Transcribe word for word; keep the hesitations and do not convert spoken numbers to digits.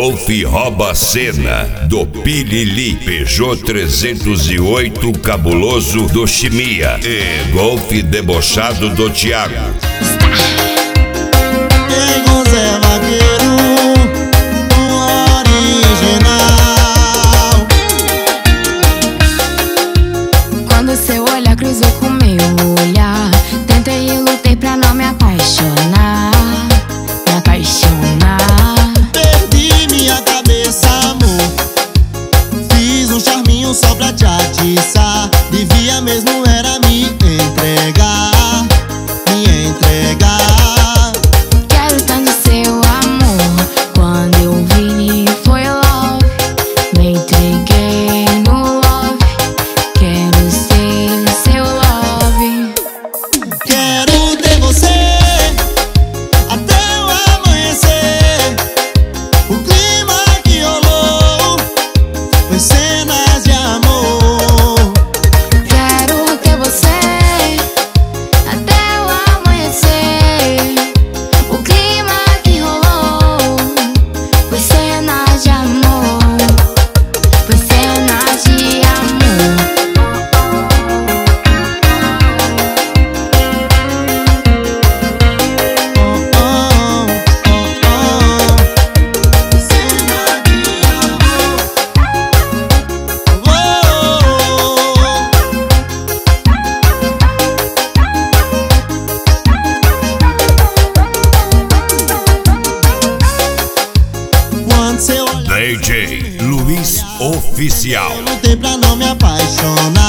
Golf rouba a cena do Pilili, Peugeot trezentos e oito cabuloso do Chimia e Golf debochado do Thiago. Quem conserva vaqueiro, o original. Quando seu olhar cruzou com meu olhar, tentei e lutei pra não me apaixonar, me apaixonar. Perdi minha cabeça, amor. Fiz um charminho só pra te atiçar. Devia mesmo era me entregar, me entregar. Quero tanto seu amor. Quando eu vi foi love. Me entreguei no love. Quero ser seu love. Quero ter você até o amanhecer. O clima que rolou foi cenas de amor. Quero ter você até o amanhecer. O clima que rolou foi cenas de amor. Foi cenas de amor. Oh, oh, oh, oh. Cena de amor. Oh, quando seu olhar D J Luiz Oficial. lutei pra não me apaixonar.